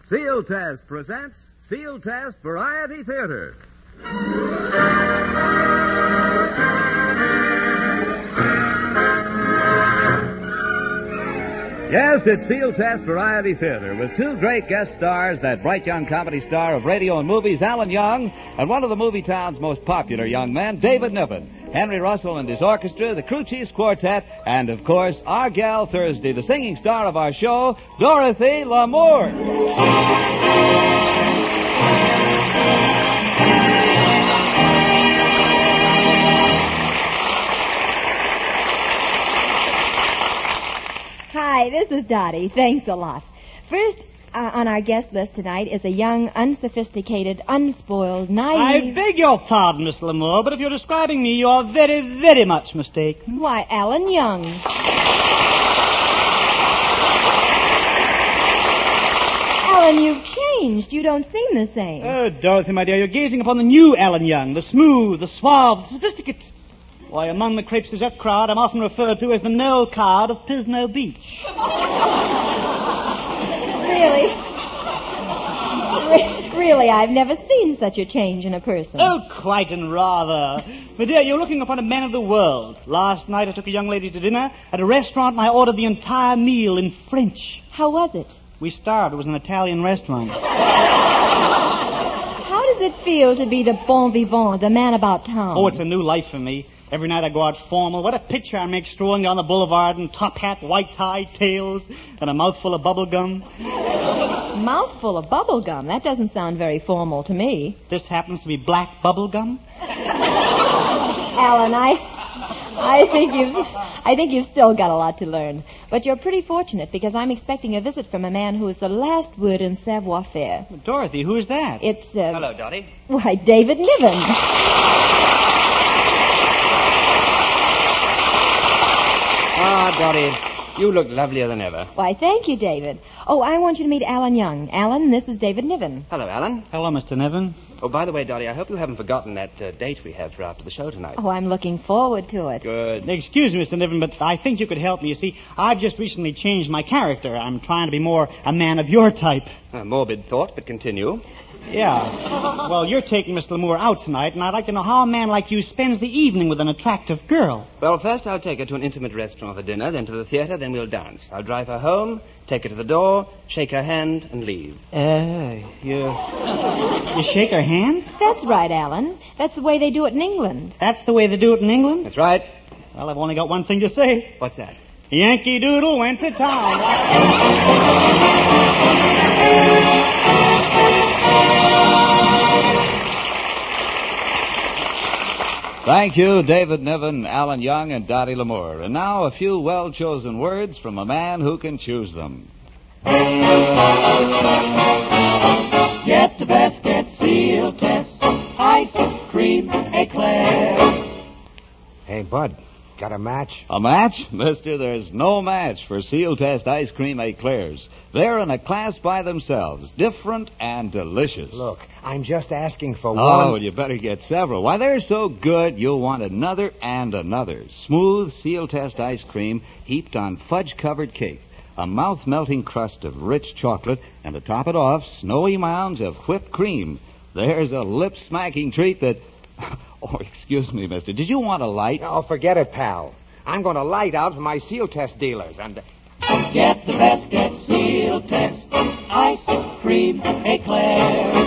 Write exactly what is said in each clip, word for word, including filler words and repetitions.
Seal Test presents Seal Test Variety Theater. Yes, it's Seal Test Variety Theater with two great guest stars, that bright young comedy star of radio and movies, Alan Young, and one of the movie town's most popular young men, David Niven. Henry Russell and his orchestra, the Crew Chiefs Quartet, and, of course, our gal Thursday, the singing star of our show, Dorothy Lamour. Hi, this is Dottie. Thanks a lot. First uh, on our guest list tonight is a young, unsophisticated, unspoiled, naive... I beg your pardon, Miss Lamour, but if you're describing me, you're very, very much mistaken. Why, Alan Young. Alan, you've changed. You don't seem the same. Oh, Dorothy, my dear, you're gazing upon the new Alan Young, the smooth, the suave, the sophisticated. Why, among the Crêpes Suzette crowd, I'm often referred to as the Noel Card of Pismo Beach. Really? Re- really, I've never seen such a change in a person. Oh, quite and rather. My dear, you're looking upon a man of the world. Last night I took a young lady to dinner at a restaurant and I ordered the entire meal in French. How was it? We starved. It was an Italian restaurant. How does it feel to be the bon vivant, the man about town? Oh, it's a new life for me. Every night I go out formal. What a picture I make strolling down the boulevard in top hat, white tie, tails, and a mouthful of bubble gum. Mouthful of bubble gum? That doesn't sound very formal to me. This happens to be black bubble gum? Alan, I... I think you've... I think you've still got a lot to learn. But you're pretty fortunate, because I'm expecting a visit from a man who is the last word in savoir-faire. Dorothy, who is that? It's, uh... Hello, Dottie. Why, David Niven. Ah, Dottie, you look lovelier than ever. Why, thank you, David. Oh, I want you to meet Alan Young. Alan, this is David Niven. Hello, Alan. Hello, Mister Niven. Oh, by the way, Dottie, I hope you haven't forgotten that uh, date we have for after the show tonight. Oh, I'm looking forward to it. Good. Excuse me, Mister Niven, but I think you could help me. You see, I've just recently changed my character. I'm trying to be more a man of your type. A morbid thought, but continue. Yeah. Well, you're taking Miss Lamour out tonight, and I'd like to know how a man like you spends the evening with an attractive girl. Well, first I'll take her to an intimate restaurant for dinner, then to the theater, then we'll dance. I'll drive her home, take her to the door, shake her hand, and leave. Uh, you... You shake her hand? That's right, Alan. That's the way they do it in England. That's the way they do it in England? That's right. Well, I've only got one thing to say. What's that? Yankee Doodle went to town. Thank you, David Niven, Alan Young, and Dottie Lamour. And now a few well-chosen words from a man who can choose them. Get the best, get Seal Test, ice cream eclairs. Hey, Bud, got a match? A match? Mister, there's no match for Seal Test Ice Cream Eclairs. They're in a class by themselves, different and delicious. Look, I'm just asking for Oh, one. well, you better get several. Why, they're so good, you'll want another and another. Smooth Seal Test ice cream heaped on fudge-covered cake, a mouth-melting crust of rich chocolate, and to top it off, snowy mounds of whipped cream. There's a lip-smacking treat that... Oh, excuse me, mister. Did you want a light? Oh, forget it, pal. I'm going to light out for my Seal Test dealers, and... Get the best, get Seal Test, ice cream eclairs.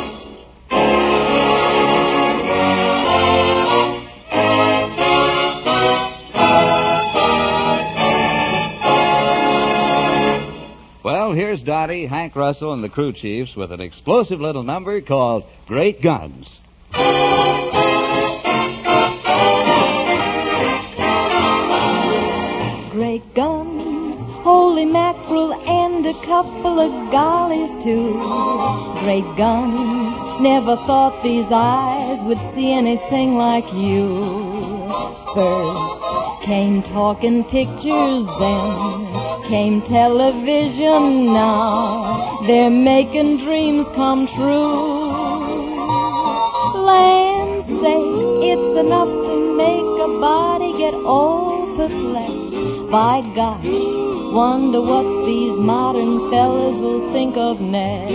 Well, here's Dottie, Hank Russell, and the Crew Chiefs with an explosive little number called Great Guns. Great guns, holy mackerel, and a couple of gollies, too. Great guns, never thought these eyes would see anything like you. First came talking pictures, then came television, now they're making dreams come true. Land sakes, it's enough to make a body get all perplexed. By gosh, Wonder what these modern fellas will think of next.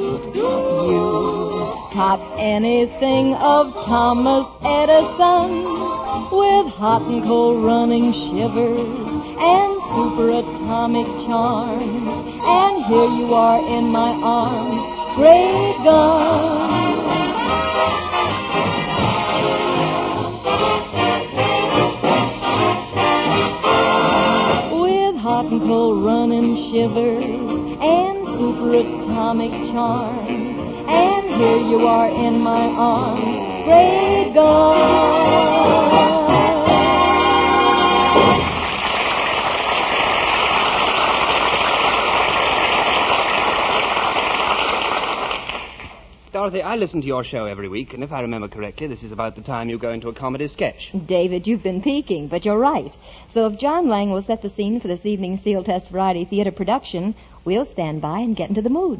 You top anything of Thomas Edison with hot and cold running shivers and superatomic charms. And here you are in my arms, great guns. With hot and cold running shivers and superatomic charms. And here you are in my arms, great guns. Dorothy, I listen to your show every week, and if I remember correctly, this is about the time you go into a comedy sketch. David, you've been peeking, but you're right. So if John Lang will set the scene for this evening's Seal Test Variety Theater production, we'll stand by and get into the mood.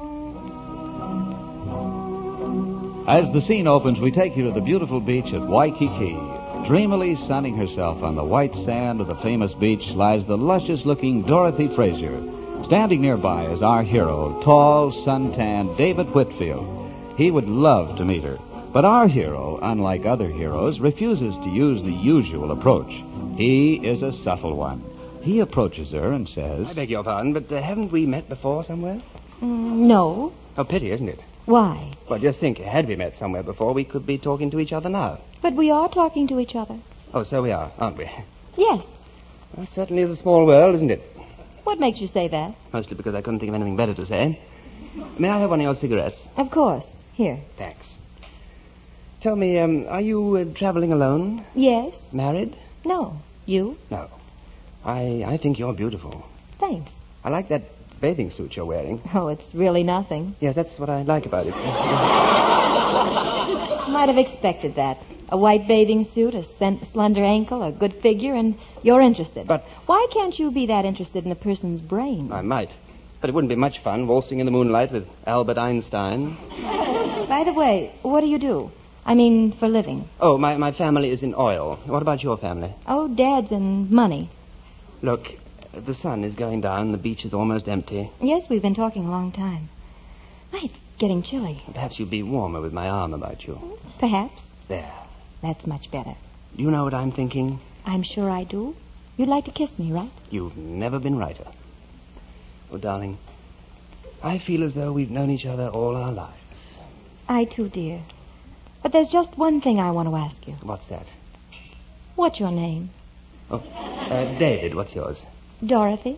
As the scene opens, we take you to the beautiful beach at Waikiki. Dreamily sunning herself on the white sand of the famous beach lies the luscious-looking Dorothy Fraser. Standing nearby is our hero, tall, suntanned David Whitfield. He would love to meet her. But our hero, unlike other heroes, refuses to use the usual approach. He is a subtle one. He approaches her and says... I beg your pardon, but uh, haven't we met before somewhere? Mm, no. Oh, pity, isn't it? Why? Well, just think, had we met somewhere before, we could be talking to each other now. But we are talking to each other. Oh, so we are, aren't we? Yes. Well, certainly is a small world, isn't it? What makes you say that? Mostly because I couldn't think of anything better to say. May I have one of your cigarettes? Of course. Here. Thanks. Tell me, um, are you uh, traveling alone? Yes. Married? No. You? No. I I think you're beautiful. Thanks. I like that bathing suit you're wearing. Oh, it's really nothing. Yes, that's what I like about it. Might have expected that. A white bathing suit, a sen- slender ankle, a good figure, and you're interested. But... Why can't you be that interested in a person's brain? I might. But it wouldn't be much fun waltzing in the moonlight with Albert Einstein. By the way, what do you do? I mean, for living. Oh, my, my family is in oil. What about your family? Oh, Dad's in money. Look, the sun is going down. The beach is almost empty. Yes, we've been talking a long time. Why, it's getting chilly. Perhaps you'd be warmer with my arm about you. Perhaps. There. That's much better. Do you know what I'm thinking? I'm sure I do. You'd like to kiss me, right? You've never been righter. Oh, darling, I feel as though we've known each other all our lives. I too, dear. But there's just one thing I want to ask you. What's that? What's your name? Oh, uh, David, what's yours? Dorothy.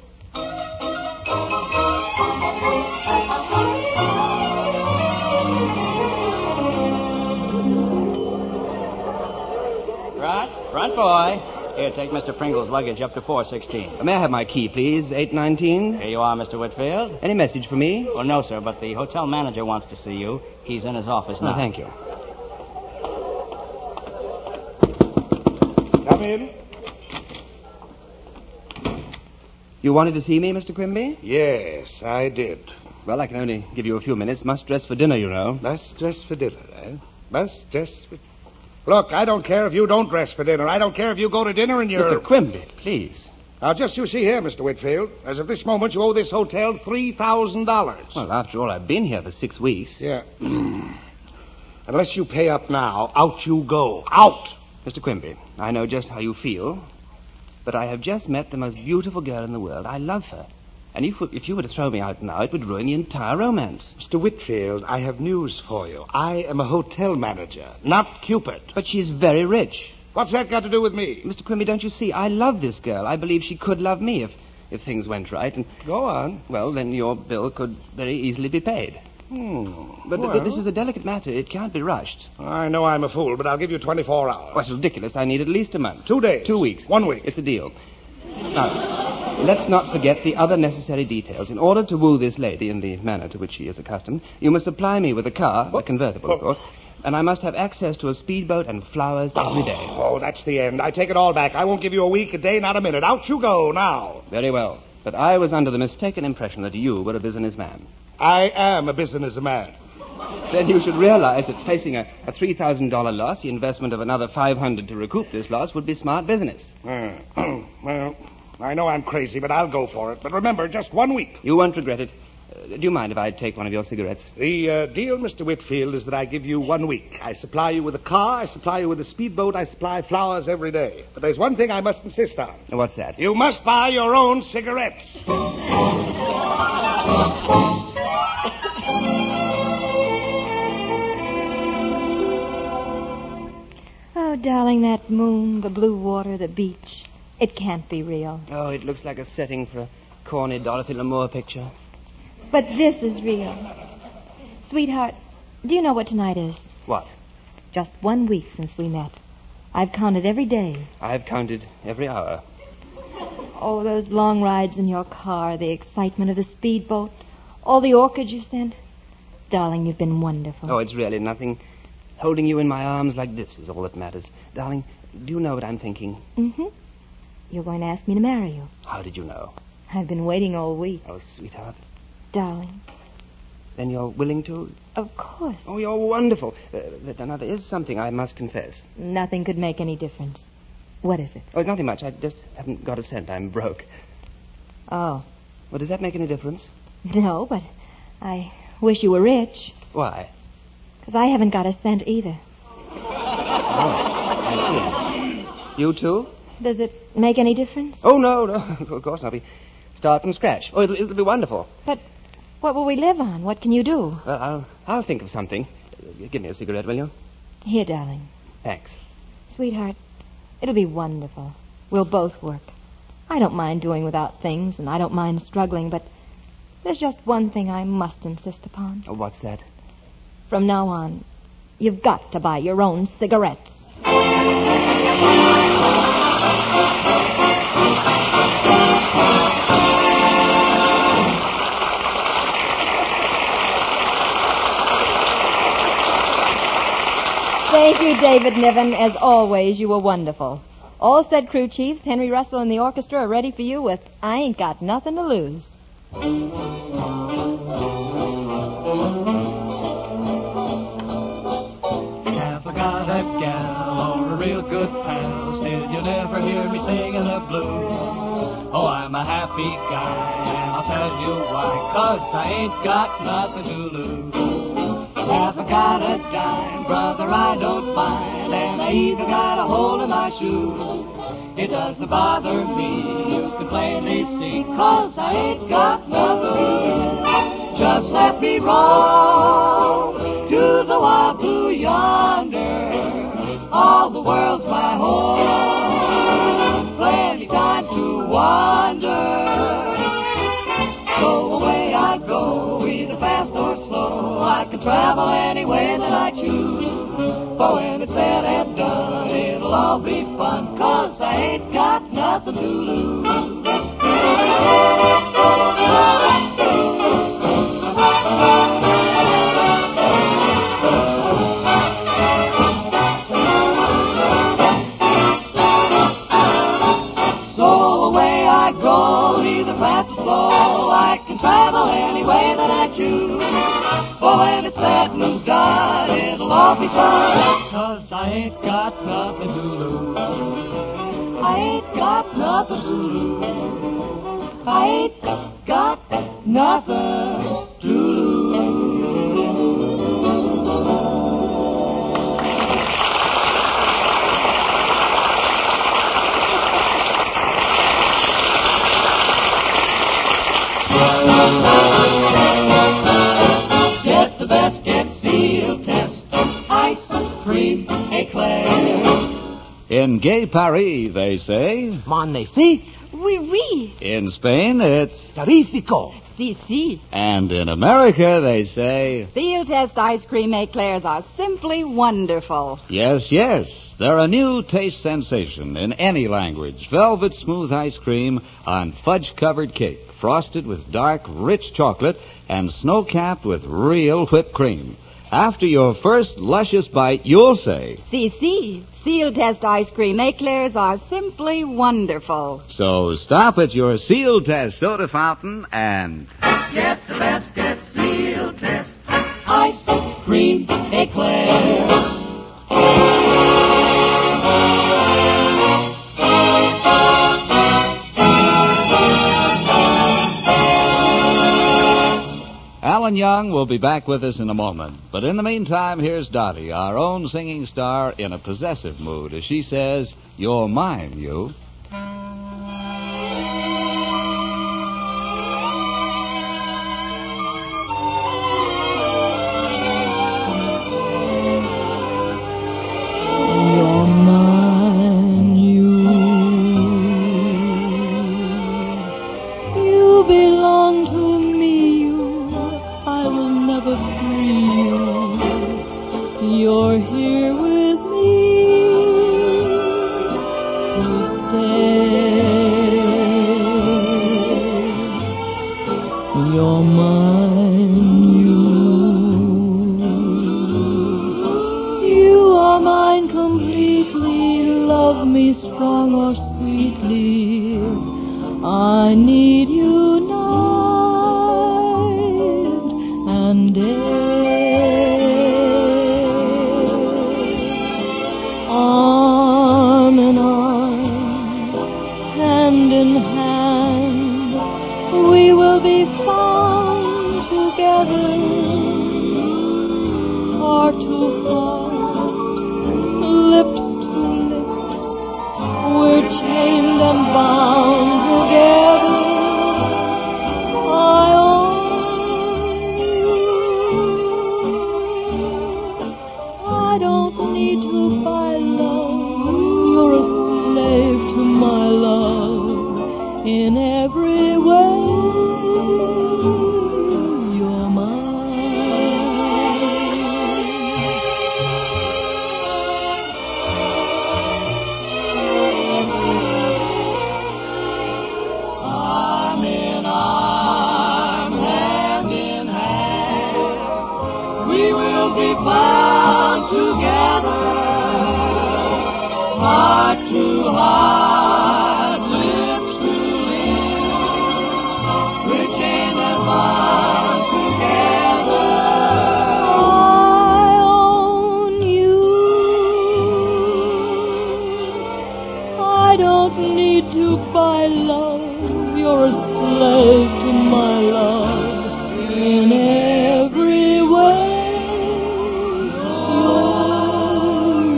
Front, front boy. Here, take Mister Pringle's luggage up to four sixteen. May I have my key, please? eight nineteen? Here you are, Mister Whitfield. Any message for me? Well, no, sir, but the hotel manager wants to see you. He's in his office now. Oh, thank you. Come in. You wanted to see me, Mister Quimby? Yes, I did. Well, I can only give you a few minutes. Must dress for dinner, you know. Must dress for dinner, eh? Must dress for... Look, I don't care if you don't dress for dinner. I don't care if you go to dinner and you're... Mister Quimby, please. Now, just you see here, Mister Whitfield. As of this moment, you owe this hotel three thousand dollars. Well, after all, I've been here for six weeks. Yeah. Unless you pay up now, out you go. Out! Mister Quimby, I know just how you feel, but I have just met the most beautiful girl in the world. I love her. And if, if you were to throw me out now, it would ruin the entire romance. Mister Whitfield, I have news for you. I am a hotel manager, not Cupid. But she's very rich. What's that got to do with me? Mister Quimby, don't you see? I love this girl. I believe she could love me if, if things went right. And Go on. well, then your bill could very easily be paid. Hmm. But th- well, this is a delicate matter. It can't be rushed. I know I'm a fool, but I'll give you twenty-four hours. Well, it's ridiculous. I need at least a month. Two days. Two weeks. One week. It's a deal. Now, let's not forget the other necessary details. In order to woo this lady in the manner to which she is accustomed, you must supply me with a car, a convertible, of course, and I must have access to a speedboat and flowers every day. Oh, that's the end. I take it all back. I won't give you a week, a day, not a minute. Out you go now. Very well. But I was under the mistaken impression that you were a businessman. I am a businessman. Then you should realize that facing a, a three thousand dollars loss, the investment of another five hundred dollars to recoup this loss would be smart business. Uh, well, I know I'm crazy, but I'll go for it. But remember, just one week. You won't regret it. Uh, do you mind if I take one of your cigarettes? The uh, deal, Mister Whitfield, is that I give you one week. I supply you with a car, I supply you with a speedboat, I supply flowers every day. But there's one thing I must insist on. What's that? You must buy your own cigarettes. Oh, darling, that moon, the blue water, the beach. It can't be real. Oh, it looks like a setting for a corny Dorothy Lamour picture. But this is real. Sweetheart, do you know what tonight is? What? Just one week since we met. I've counted every day. I've counted every hour. Oh, those long rides in your car, the excitement of the speedboat, all the orchids you sent. Darling, you've been wonderful. Oh, it's really nothing. Holding you in my arms like this is all that matters. Darling, do you know what I'm thinking? Mm-hmm. You're going to ask me to marry you. How did you know? I've been waiting all week. Oh, sweetheart. Darling. Then you're willing to? Of course. Oh, you're wonderful. Uh, but now, there is something I must confess. Nothing could make any difference. What is it? Oh, nothing much. I just haven't got a cent. I'm broke. Oh. Well, does that make any difference? No, but I wish you were rich. Why? Because I haven't got a cent either. Oh, I see. You too? Does it make any difference? Oh, no, no. Of course not. We start from scratch. Oh, it'll, it'll be wonderful. But what will we live on? What can you do? Well, I'll, I'll think of something. Give me a cigarette, will you? Here, darling. Thanks. Sweetheart, it'll be wonderful. We'll both work. I don't mind doing without things, and I don't mind struggling, but there's just one thing I must insist upon. Oh, what's that? From now on, you've got to buy your own cigarettes. Thank you, David Niven. As always, you were wonderful. All said crew chiefs, Henry Russell and the orchestra are ready for you with I Ain't Got Nothing to Lose. Have I got a gal or a real good pal? Still, you'll never hear me singing the blues. Oh, I'm a happy guy, and I'll tell you why. 'Cause I ain't got nothing to lose. Have I got a dime, brother, I don't mind. And I even got a hole in my shoe. It doesn't bother me, you can plainly see. 'Cause I ain't got nothing to lose. Just let me roll to the wild blue yonder. All the world's my home. Plenty time to wander. So away I go, either fast or slow. I can travel any way that I choose. For when it's said and done, it'll all be fun. 'Cause I ain't got nothing to lose. So away I go, either fast or slow. I can travel any way that I choose. For when it's said and done, it'll all be fun. 'Cause I ain't got nothing to lose. I ain't got nothing to lose. I ain't got nothing to lose. Get the best, get seal test. Ice cream eclair. In Gay Paris, they say. Magnifique. Oui, oui. In Spain, it's. Terrifico. Si, si. And in America, they say. Seal test ice cream eclairs are simply wonderful. Yes, yes. They're a new taste sensation in any language. Velvet smooth ice cream on fudge-covered cake, frosted with dark, rich chocolate and snow-capped with real whipped cream. After your first luscious bite, you'll say, Si, si. Seal test ice cream eclairs are simply wonderful. So stop at your Seal Test soda fountain and... Get the best, get seal test. Ice cream eclair. Alan Young will be back with us in a moment. But in the meantime, here's Dottie, our own singing star, in a possessive mood as she says, "You're mine, you." You're mine, you. You belong to me, you. I will never free you. You're here with me to stay. You're mine, you. You are mine completely. Love me strong or sweetly. I need you night and day. Arm in arm, hand in hand, we will be found together, heart to heart, lips to lips. We're chained and bound together. I own you. I don't need to buy love. You're a slave to my love. In every way, you're Arm in arm, hand in hand, we will be found together, heart to heart, lips to lips, we're chained and bound together. I own you. I don't need to buy love. You're a slave to my love. In every way, you're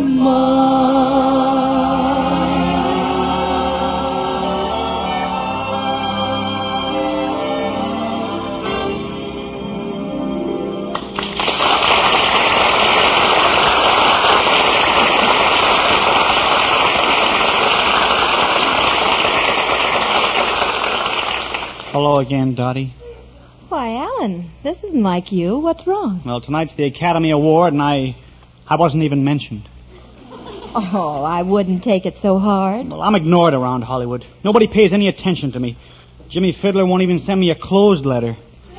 Hello again, Dottie. Why, Alan, this isn't like you. What's wrong? Well, tonight's the Academy Award, and I, I wasn't even mentioned. Oh, I wouldn't take it so hard. Well, I'm ignored around Hollywood. Nobody pays any attention to me. Jimmy Fiddler won't even send me a closed letter.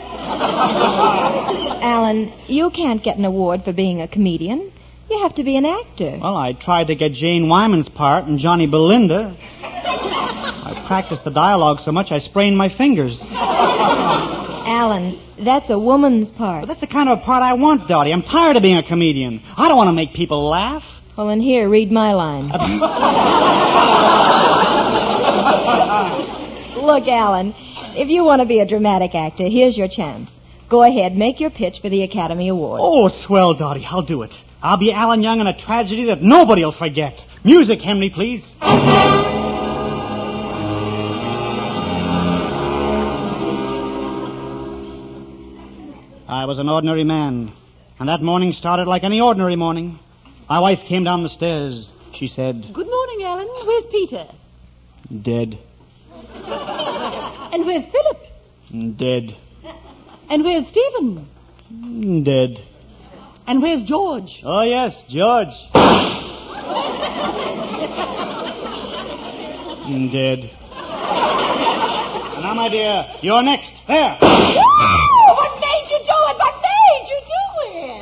Alan, you can't get an award for being a comedian. You have to be an actor. Well, I tried to get Jane Wyman's part in Johnny Belinda. I practiced the dialogue so much I sprained my fingers. Alan, that's a woman's part. But that's the kind of part I want, Dottie. I'm tired of being a comedian. I don't want to make people laugh. Well, then here, read my lines. Look, Alan, if you want to be a dramatic actor, here's your chance. Go ahead, make your pitch for the Academy Award. Oh, swell, Dottie. I'll do it. I'll be Alan Young in a tragedy that nobody'll forget. Music, Henry, please. I was an ordinary man, and that morning started like any ordinary morning. My wife came down the stairs. She said, "Good morning, Alan. Where's Peter?" "Dead." "And where's Philip?" "Dead." "And where's Stephen?" "Dead." "And where's George?" "Oh, yes, George." "Dead." "And now, my dear, you're next. There." Oh, what made you do it? What made you do it?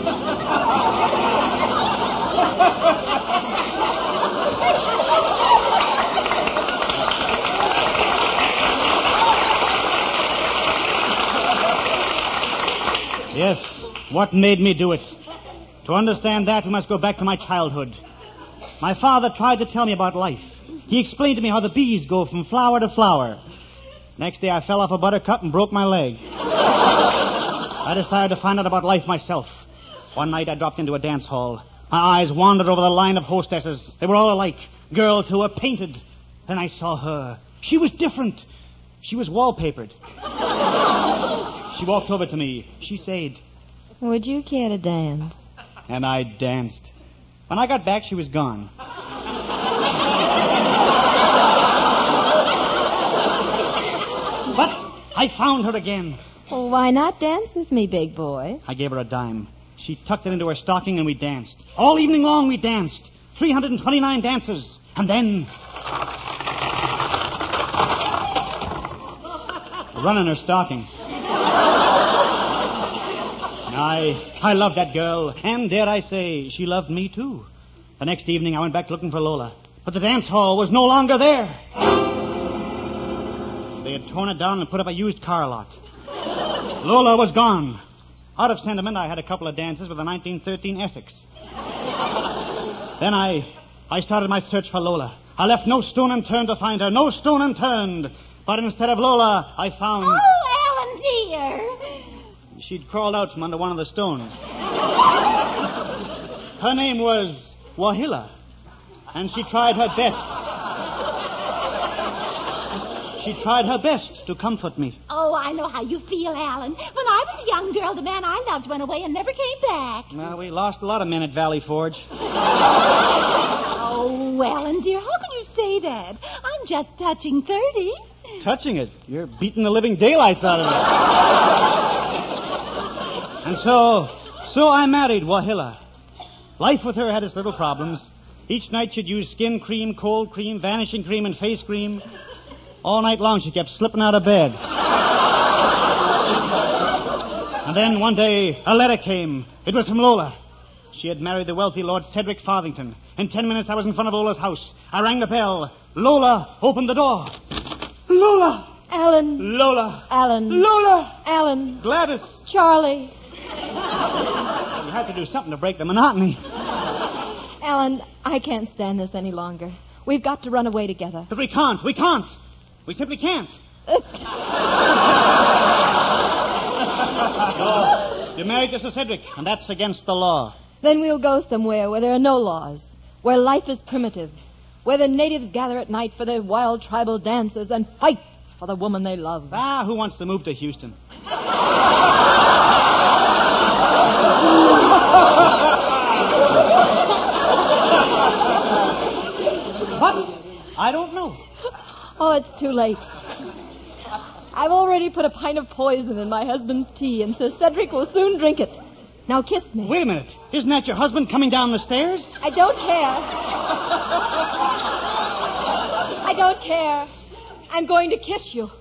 Yes, what made me do it? To understand that, we must go back to my childhood. My father tried to tell me about life. He explained to me how the bees go from flower to flower. Next day, I fell off a buttercup and broke my leg. I decided to find out about life myself. One night I dropped into a dance hall. My eyes wandered over the line of hostesses. They were all alike, girls who were painted. Then I saw her. She was different. She was wallpapered. She walked over to me. She said, "Would you care to dance?" And I danced. When I got back, she was gone. But I found her again. Well, why not dance with me, big boy? I gave her a dime. She tucked it into her stocking and we danced. All evening long we danced. three hundred twenty-nine dances. And then... a run in her stocking. I, I loved that girl. And dare I say, she loved me too. The next evening I went back looking for Lola. But the dance hall was no longer there. They had torn it down and put up a used car lot. Lola was gone. Out of sentiment, I had a couple of dances with a nineteen thirteen Essex. Then I, I started my search for Lola. I left no stone unturned to find her, no stone unturned. But instead of Lola, I found... Oh, Alan, dear. She'd crawled out from under one of the stones. Her name was Wahila, and she tried her best. She tried her best to comfort me. Oh, I know how you feel, Alan. When I was a young girl, the man I loved went away and never came back. Well, we lost a lot of men at Valley Forge. Oh, Alan, dear, how can you say that? I'm just touching thirty. Touching it? You're beating the living daylights out of it. And so, so I married Wahila. Life with her had its little problems. Each night she'd use skin cream, cold cream, vanishing cream, and face cream. All night long she kept slipping out of bed. And then one day a letter came. It was from Lola. She had married the wealthy Lord Cedric Farthington. In ten minutes I was in front of Lola's house. I rang the bell. Lola opened the door. Lola! Alan. Lola! Alan. Lola! Alan. Gladys! Charlie. You had to do something to break the monotony. Alan, I can't stand this any longer. We've got to run away together. But we can't. We can't. We simply can't. Oh, you're married to Sir Cedric, and that's against the law. Then we'll go somewhere where there are no laws, where life is primitive, where the natives gather at night for their wild tribal dances and fight for the woman they love. Ah, who wants to move to Houston? What? I don't know. Oh, it's too late. I've already put a pint of poison in my husband's tea, and Sir Cedric will soon drink it. Now kiss me. Wait a minute. Isn't that your husband coming down the stairs? I don't care. I don't care. I'm going to kiss you.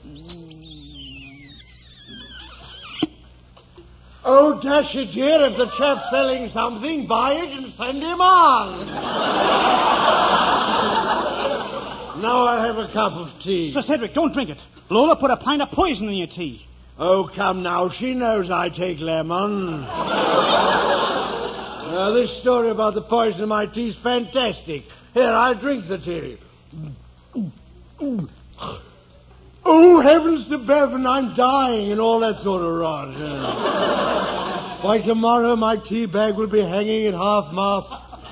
Oh, dash it, dear, if the chap's selling something, buy it and send him on. Now I'll have a cup of tea. Sir Cedric, don't drink it. Lola put a pint of poison in your tea. Oh, come now. She knows I take lemon. Now, this story about the poison in my tea is fantastic. Here, I'll drink the tea. Oh, heavens to Bevan, I'm dying and all that sort of rot. Why, tomorrow my tea bag will be hanging at half-mast.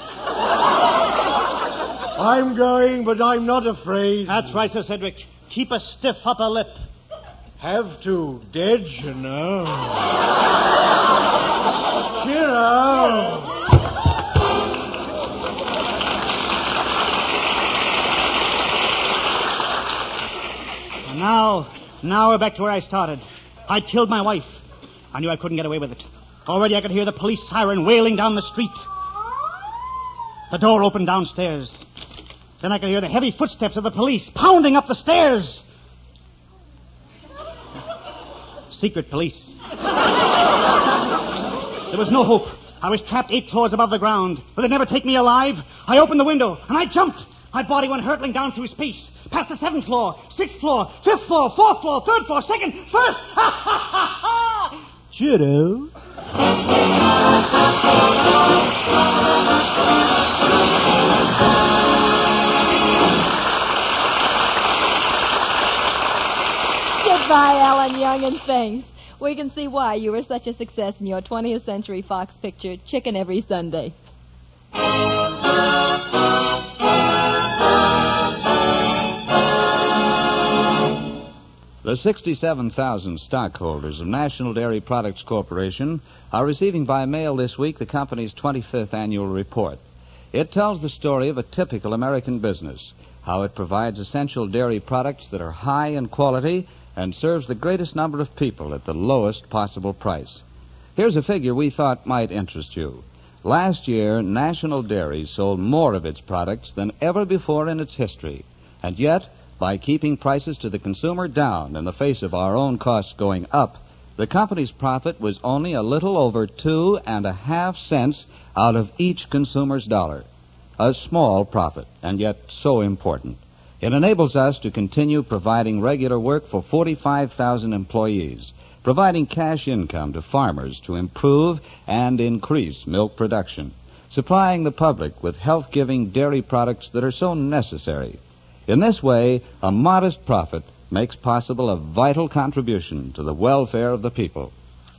I'm going, but I'm not afraid. That's right, Sir Cedric. Keep a stiff upper lip. Have to. Dead, you know. Cheer up. Now, now we're back to where I started. I killed my wife. I knew I couldn't get away with it. Already I could hear the police siren wailing down the street. The door opened downstairs. Then I could hear the heavy footsteps of the police pounding up the stairs. Secret police. There was no hope. I was trapped eight floors above the ground. Would they never take me alive? I opened the window, and I jumped. My body went hurtling down through space, past the seventh floor, sixth floor, fifth floor, fourth floor, third floor, second, first. Ha, ha, ha, ha! Cheerio. Goodbye, Alan Young, and thanks. We can see why you were such a success in your twentieth Century Fox picture, Chicken Every Sunday. The sixty-seven thousand stockholders of National Dairy Products Corporation are receiving by mail this week the company's twenty-fifth annual report. It tells the story of a typical American business, how it provides essential dairy products that are high in quality and serves the greatest number of people at the lowest possible price. Here's a figure we thought might interest you. Last year, National Dairy sold more of its products than ever before in its history, and yet, by keeping prices to the consumer down in the face of our own costs going up, the company's profit was only a little over two and a half cents out of each consumer's dollar. A small profit, and yet so important. It enables us to continue providing regular work for forty-five thousand employees, providing cash income to farmers to improve and increase milk production, supplying the public with health-giving dairy products that are so necessary. In this way, a modest profit makes possible a vital contribution to the welfare of the people.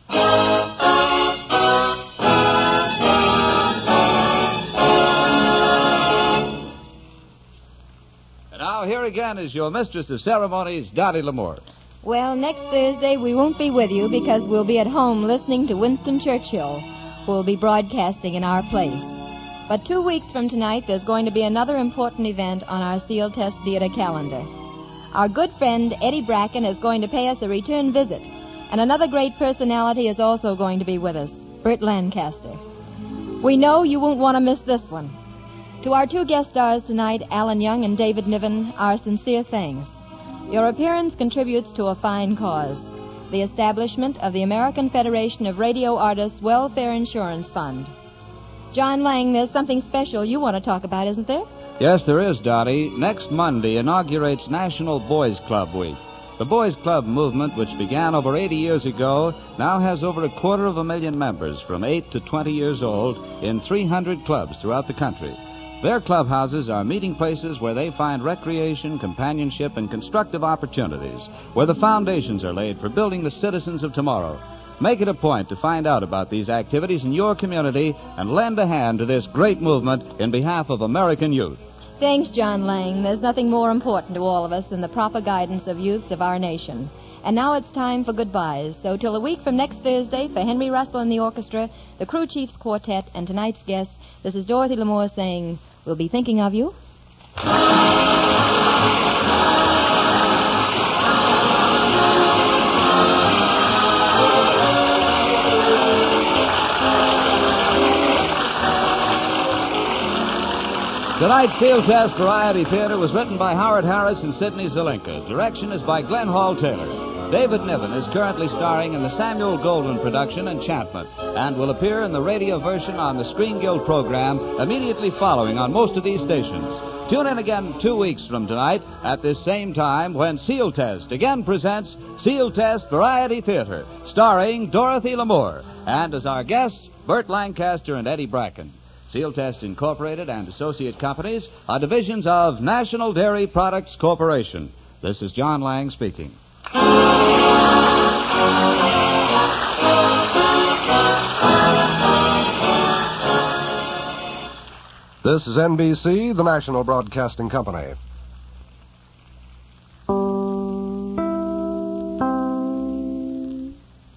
And now here again is your mistress of ceremonies, Dottie L'Amour. Well, next Thursday we won't be with you because we'll be at home listening to Winston Churchill, who will be broadcasting in our place. But two weeks from tonight, there's going to be another important event on our Seal Test Theater calendar. Our good friend Eddie Bracken is going to pay us a return visit, and another great personality is also going to be with us, Burt Lancaster. We know you won't want to miss this one. To our two guest stars tonight, Alan Young and David Niven, our sincere thanks. Your appearance contributes to a fine cause, the establishment of the American Federation of Radio Artists Welfare Insurance Fund. John Lang, there's something special you want to talk about, isn't there? Yes, there is, Dottie. Next Monday inaugurates National Boys Club Week. The Boys Club movement, which began over eighty years ago, now has over a quarter of a million members from eight to twenty years old in three hundred clubs throughout the country. Their clubhouses are meeting places where they find recreation, companionship, and constructive opportunities, where the foundations are laid for building the citizens of tomorrow. Make it a point to find out about these activities in your community and lend a hand to this great movement in behalf of American youth. Thanks, John Lang. There's nothing more important to all of us than the proper guidance of youths of our nation. And now it's time for goodbyes. So till a week from next Thursday, for Henry Russell and the orchestra, the Crew Chiefs Quartet, and tonight's guests, this is Dorothy L'Amour saying, we'll be thinking of you. Tonight's Field Test Variety Theater was written by Howard Harris and Sidney Zelinka. Direction is by Glenn Hall Taylor. David Niven is currently starring in the Samuel Goldwyn production Enchantment and will appear in the radio version on the Screen Guild program immediately following on most of these stations. Tune in again two weeks from tonight at this same time when Seal Test again presents Seal Test Variety Theater, starring Dorothy L'Amour, and as our guests, Burt Lancaster and Eddie Bracken. Seal Test Incorporated and associate companies are divisions of National Dairy Products Corporation. This is John Lang speaking. This is N B C, the National Broadcasting Company.